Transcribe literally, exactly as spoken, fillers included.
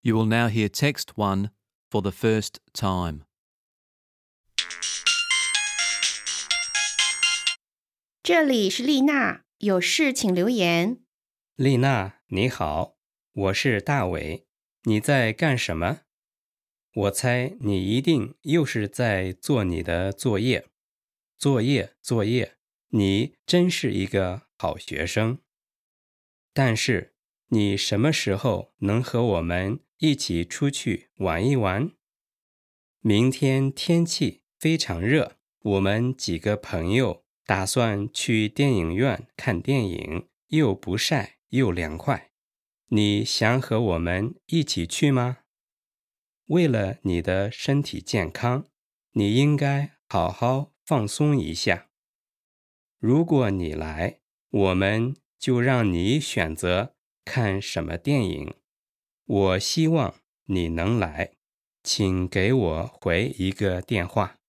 You will now hear text one for the first time. 这里是丽娜，有事请留言。 丽娜，你好，我是大伟，你在干什么？我猜你一定又是在做你的作业。作业，作业，你真是一个好学生。但是，你什么时候能和我们一起出去玩一玩？明天天气非常热，我们几个朋友打算去电影院看电影，又不晒又凉快。你想和我们一起去吗？为了你的身体健康，你应该好好放松一下。如果你来，我们就让你选择看什么电影。我希望你能来，请给我回一个电话。